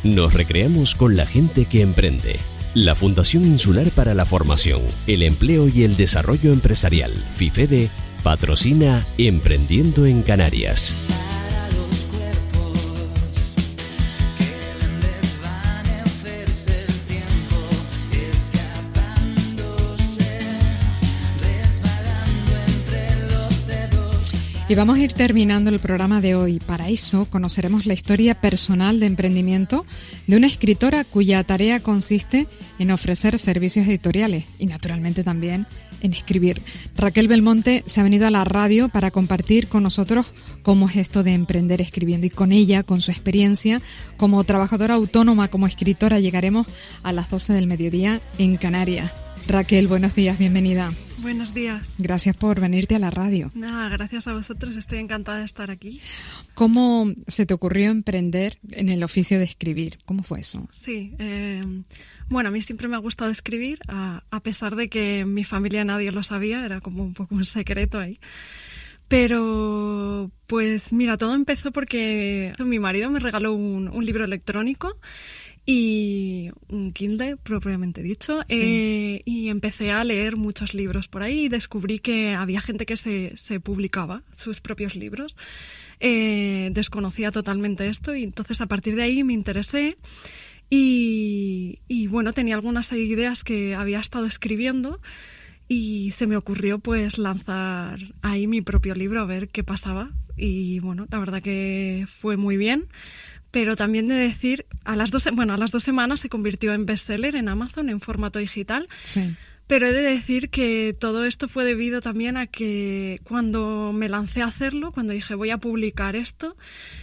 Nos recreamos con la gente que emprende. La Fundación Insular para la Formación, el Empleo y el Desarrollo Empresarial, FIFEDE, patrocina Emprendiendo en Canarias. Y vamos a ir terminando el programa de hoy. Para eso conoceremos la historia personal de emprendimiento de una escritora cuya tarea consiste en ofrecer servicios editoriales y naturalmente también en escribir. Raquel Belmonte se ha venido a la radio para compartir con nosotros cómo es esto de emprender escribiendo, y con ella, con su experiencia como trabajadora autónoma, como escritora, llegaremos a las 12 del mediodía en Canarias. Raquel, buenos días, bienvenida. Buenos días. Gracias por venirte a la radio. Nada, gracias a vosotros, estoy encantada de estar aquí. ¿Cómo se te ocurrió emprender en el oficio de escribir? ¿Cómo fue eso? Sí, bueno, a mí siempre me ha gustado escribir, a pesar de que en mi familia nadie lo sabía, era como un poco un secreto ahí. Pero, pues mira, todo empezó porque mi marido me regaló un libro electrónico y un Kindle propiamente dicho, sí. Y empecé a leer muchos libros por ahí y descubrí que había gente que se publicaba sus propios libros. Desconocía totalmente esto y entonces a partir de ahí me interesé y bueno, tenía algunas ideas que había estado escribiendo y se me ocurrió pues lanzar ahí mi propio libro a ver qué pasaba y bueno, la verdad que fue muy bien. Pero también de decir, a las 2 semanas se convirtió en bestseller en Amazon en formato digital. Sí. Pero he de decir que todo esto fue debido también a que cuando me lancé a hacerlo, cuando dije voy a publicar esto,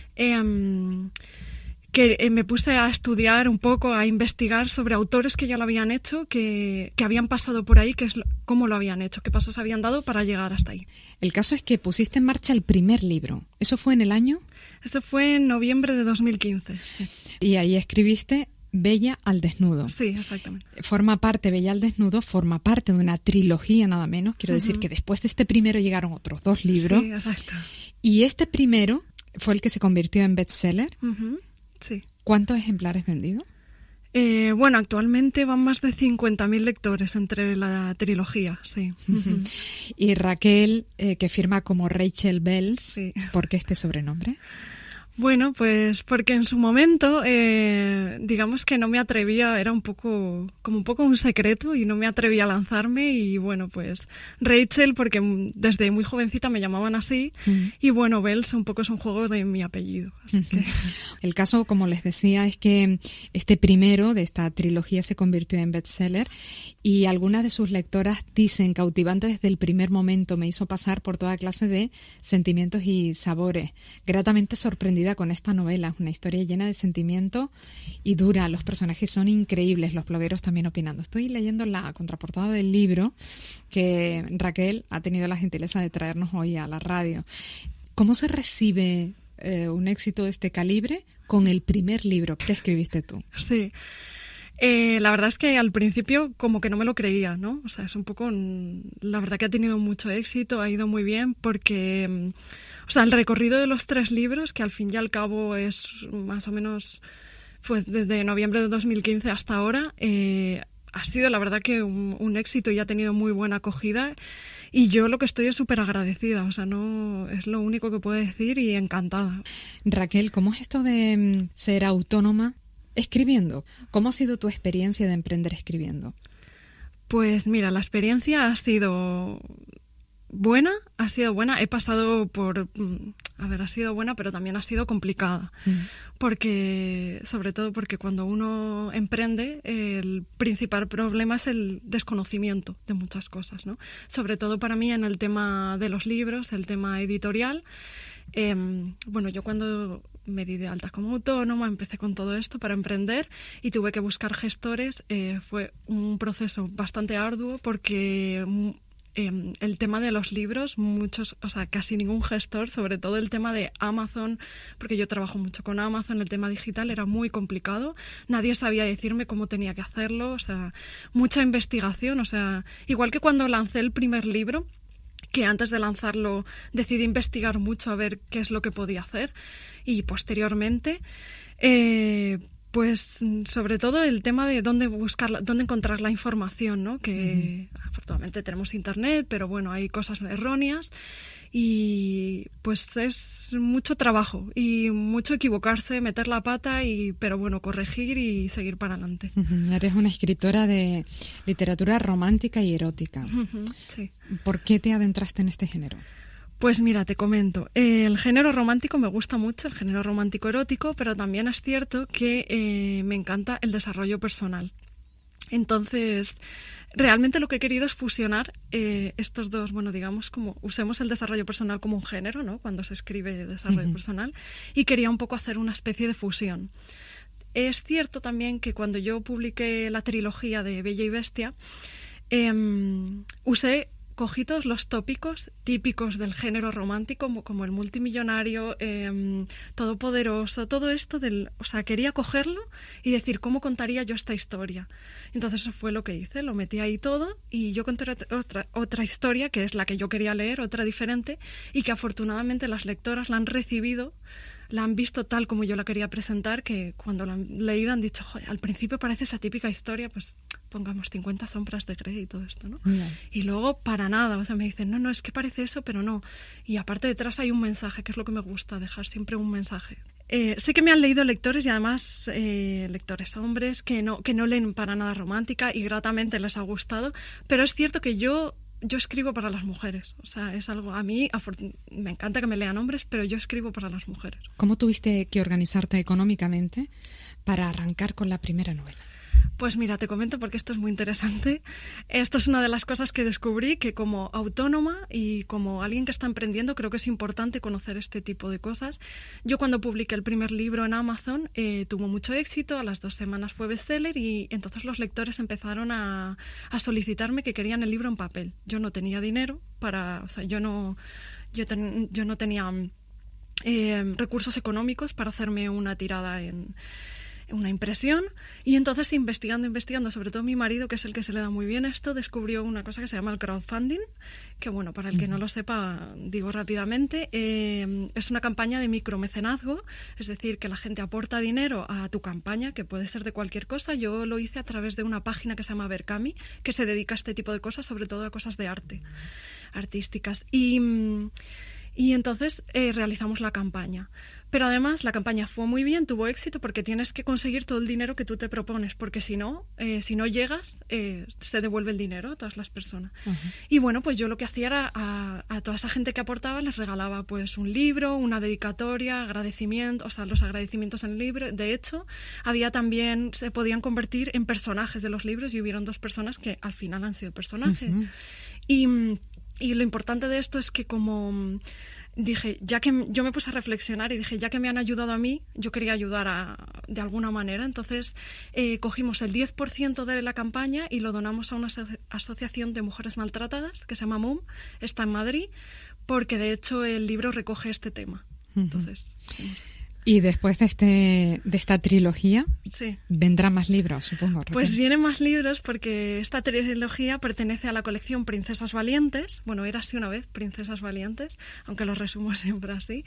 me puse a estudiar un poco, a investigar sobre autores que ya lo habían hecho, que habían pasado por ahí, cómo lo habían hecho, qué pasos habían dado para llegar hasta ahí. El caso es que pusiste en marcha el primer libro. ¿Eso fue en el año? Esto fue en noviembre de 2015. Sí. Y ahí escribiste Bella al desnudo. Sí, exactamente. Bella al desnudo forma parte de una trilogía nada menos. Quiero decir que después de este primero llegaron otros 2 libros. Sí, exacto. Y este primero fue el que se convirtió en bestseller. Sí. ¿Cuántos ejemplares vendidos? Bueno, actualmente van más de 50.000 lectores entre la trilogía, sí. Y Raquel, que firma como Rachel Bells, sí. ¿Por qué este sobrenombre? Bueno, pues porque en su momento, digamos que no me atrevía, era un poco un secreto y no me atrevía a lanzarme y bueno, pues Rachel, porque desde muy jovencita me llamaban así y bueno, Bells un poco es un juego de mi apellido. Así que... El caso, como les decía, es que este primero de esta trilogía se convirtió en bestseller y algunas de sus lectoras dicen cautivante desde el primer momento, me hizo pasar por toda clase de sentimientos y sabores, gratamente sorprendida con esta novela, una historia llena de sentimiento y dura. Los personajes son increíbles, los blogueros también opinando. Estoy leyendo la contraportada del libro que Raquel ha tenido la gentileza de traernos hoy a la radio. ¿Cómo se recibe un éxito de este calibre con el primer libro que escribiste tú? Sí. La verdad es que al principio como que no me lo creía, ¿no? O sea, es un poco... La verdad que ha tenido mucho éxito, ha ido muy bien porque... O sea, el recorrido de los 3 libros, que al fin y al cabo es más o menos... Fue desde noviembre de 2015 hasta ahora, ha sido la verdad que un éxito y ha tenido muy buena acogida. Y yo lo que estoy es súper agradecida, o sea, no es lo único que puedo decir y encantada. Raquel, ¿cómo es esto de ser autónoma escribiendo? ¿Cómo ha sido tu experiencia de emprender escribiendo? Pues mira, la experiencia ha sido buena. He pasado por... ha sido buena, pero también ha sido complicada. Sobre todo porque cuando uno emprende, el principal problema es el desconocimiento de muchas cosas, ¿no? Sobre todo para mí en el tema de los libros, el tema editorial. Bueno, yo cuando me di de alta como autónoma, empecé con todo esto para emprender y tuve que buscar gestores. Fue un proceso bastante arduo porque el tema de los libros, casi ningún gestor, sobre todo el tema de Amazon, porque yo trabajo mucho con Amazon, el tema digital era muy complicado, nadie sabía decirme cómo tenía que hacerlo, o sea, mucha investigación, o sea, igual que cuando lancé el primer libro, que antes de lanzarlo decidí investigar mucho a ver qué es lo que podía hacer y posteriormente Pues sobre todo el tema de dónde encontrar la información, ¿no? Que afortunadamente tenemos internet, pero bueno, hay cosas erróneas y pues es mucho trabajo y mucho equivocarse, meter la pata, pero bueno, corregir y seguir para adelante. Eres una escritora de literatura romántica y erótica. Sí. ¿Por qué te adentraste en este género? Pues mira, te comento. El género romántico me gusta mucho, el género romántico erótico, pero también es cierto que me encanta el desarrollo personal. Entonces, realmente lo que he querido es fusionar estos dos, bueno, digamos, como usemos el desarrollo personal como un género, ¿no? Cuando se escribe desarrollo personal, y quería un poco hacer una especie de fusión. Es cierto también que cuando yo publiqué la trilogía de Bella y Bestia, cogí todos los tópicos típicos del género romántico, como el multimillonario, todopoderoso, todo esto quería cogerlo y decir cómo contaría yo esta historia. Entonces eso fue lo que hice, lo metí ahí todo y yo conté otra historia que es la que yo quería leer, otra diferente, y que afortunadamente las lectoras la han recibido, la han visto tal como yo la quería presentar, que cuando la han leído han dicho, joder, al principio parece esa típica historia, pues pongamos 50 sombras de Grey y todo esto, ¿no? Yeah. Y luego para nada, o sea, me dicen, no, es que parece eso, pero no. Y aparte detrás hay un mensaje, que es lo que me gusta, dejar siempre un mensaje. Sé que me han leído lectores y además lectores hombres que no leen para nada romántica y gratamente les ha gustado, pero es cierto que yo escribo para las mujeres, o sea, es algo, a mí me encanta que me lean hombres, pero yo escribo para las mujeres. ¿Cómo tuviste que organizarte económicamente para arrancar con la primera novela? Pues mira, te comento porque esto es muy interesante. Esto es una de las cosas que descubrí, que como autónoma y como alguien que está emprendiendo, creo que es importante conocer este tipo de cosas. Yo cuando publiqué el primer libro en Amazon tuvo mucho éxito, a las 2 semanas fue bestseller y entonces los lectores empezaron a solicitarme que querían el libro en papel. Yo no tenía dinero yo no tenía recursos económicos para hacerme una tirada en una impresión, y entonces investigando, sobre todo mi marido, que es el que se le da muy bien esto, descubrió una cosa que se llama el crowdfunding, que bueno, para el que no lo sepa, digo rápidamente, es una campaña de micromecenazgo, es decir, que la gente aporta dinero a tu campaña, que puede ser de cualquier cosa. Yo lo hice a través de una página que se llama Berkami, que se dedica a este tipo de cosas, sobre todo a cosas de arte, artísticas, y entonces realizamos la campaña. Pero además la campaña fue muy bien, tuvo éxito, porque tienes que conseguir todo el dinero que tú te propones, porque si no llegas, se devuelve el dinero a todas las personas. Uh-huh. Y bueno, pues yo lo que hacía era a toda esa gente que aportaba les regalaba pues un libro, una dedicatoria, agradecimiento, o sea, los agradecimientos en el libro. De hecho, se podían convertir en personajes de los libros y hubieron 2 personas que al final han sido personajes. Uh-huh. Y lo importante de esto es que como dije, ya que yo me puse a reflexionar y dije, ya que me han ayudado a mí, yo quería ayudar de alguna manera. Entonces cogimos el 10% de la campaña y lo donamos a una asociación de mujeres maltratadas que se llama MUM, está en Madrid, porque de hecho el libro recoge este tema. Entonces, Y después de esta trilogía, sí, vendrán más libros, supongo. Raquel. Pues vienen más libros porque esta trilogía pertenece a la colección Princesas Valientes. Bueno, era así una vez, Princesas Valientes, aunque lo resumo siempre así.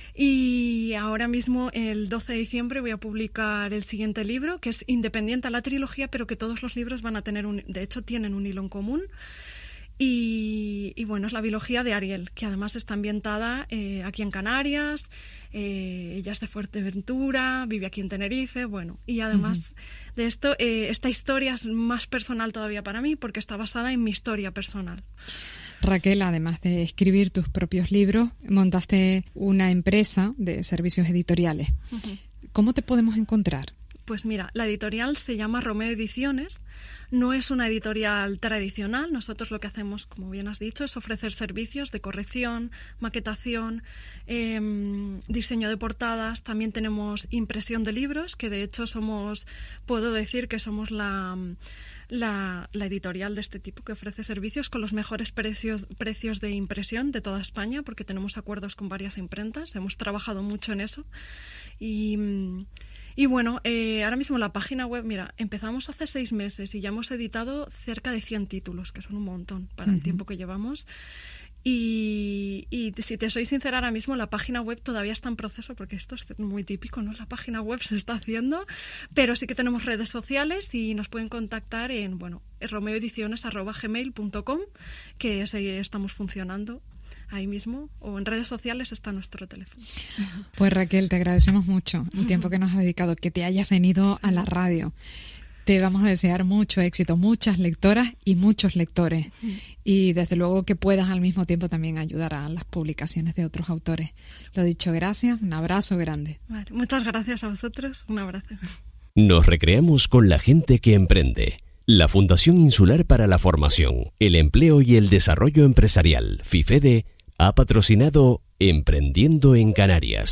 Y ahora mismo, el 12 de diciembre, voy a publicar el siguiente libro, que es independiente a la trilogía, pero que todos los libros van a tener de hecho, tienen un hilo en común. Y bueno, es la biología de Ariel, que además está ambientada aquí en Canarias. Ella es de Fuerteventura, vive aquí en Tenerife, bueno, y además de esto, esta historia es más personal todavía para mí porque está basada en mi historia personal. Raquel, además de escribir tus propios libros, montaste una empresa de servicios editoriales. Uh-huh. ¿Cómo te podemos encontrar? Pues mira, la editorial se llama Romeo Ediciones. No es una editorial tradicional. Nosotros lo que hacemos, como bien has dicho, es ofrecer servicios de corrección, maquetación, diseño de portadas. También tenemos impresión de libros, que de hecho puedo decir que somos la editorial de este tipo que ofrece servicios con los mejores precios de impresión de toda España, porque tenemos acuerdos con varias imprentas. Hemos trabajado mucho en eso. Y bueno, ahora mismo la página web, mira, empezamos hace 6 meses y ya hemos editado cerca de 100 títulos, que son un montón para el tiempo que llevamos. Y si te soy sincera, ahora mismo la página web todavía está en proceso, porque esto es muy típico, ¿no? La página web se está haciendo, pero sí que tenemos redes sociales y nos pueden contactar en, romeoediciones@gmail.com, que estamos funcionando ahí mismo, o en redes sociales está nuestro teléfono. Pues Raquel, te agradecemos mucho el tiempo que nos has dedicado, que te hayas venido a la radio. Te vamos a desear mucho éxito, muchas lectoras y muchos lectores. Y desde luego que puedas al mismo tiempo también ayudar a las publicaciones de otros autores. Lo dicho, gracias, un abrazo grande. Vale, muchas gracias a vosotros, un abrazo. Nos recreamos con la gente que emprende. La Fundación Insular para la Formación, el Empleo y el Desarrollo Empresarial, FIFEDE, ha patrocinado Emprendiendo en Canarias.